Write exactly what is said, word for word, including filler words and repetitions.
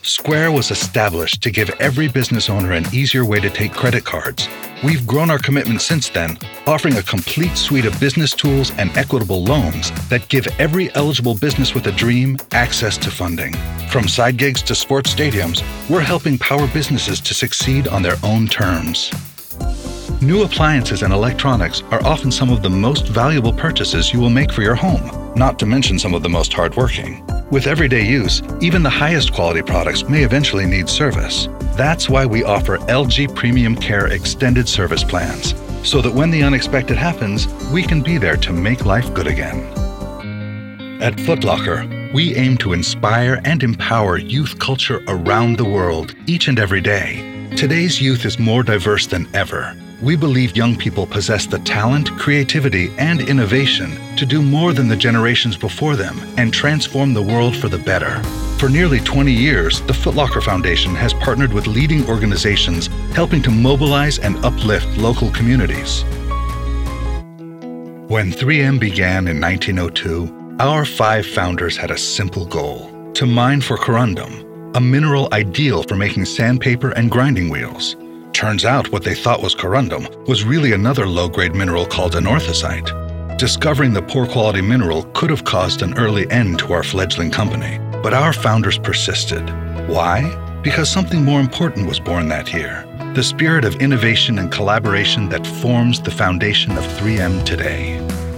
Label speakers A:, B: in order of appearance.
A: Square was established to give every business owner an easier way to take credit cards. We've grown our commitment since then, offering a complete suite of business tools and equitable loans that give every eligible business with a dream access to funding. From side gigs to sports stadiums, we're helping power businesses to succeed on their own terms. New appliances and electronics are often some of the most valuable purchases you will make for your home, not to mention some of the most hardworking. With everyday use, even the highest quality products may eventually need service. That's why we offer L G Premium Care Extended Service Plans, so that when the unexpected happens, we can be there to make life good again. At Foot Locker, we aim to inspire and empower youth culture around the world each and every day. Today's youth is more diverse than ever. We believe young people possess the talent, creativity, and innovation to do more than the generations before them and transform the world for the better. For nearly twenty years, the Foot Locker Foundation has partnered with leading organizations helping to mobilize and uplift local communities. When three M began in nineteen oh two, our five founders had a simple goal: to mine for corundum, a mineral ideal for making sandpaper and grinding wheels. Turns out what they thought was corundum was really another low-grade mineral called anorthosite. Discovering the poor quality mineral could have caused an early end to our fledgling company, but our founders persisted. Why? Because something more important was born that year: the spirit of innovation and collaboration that forms the foundation of three M today.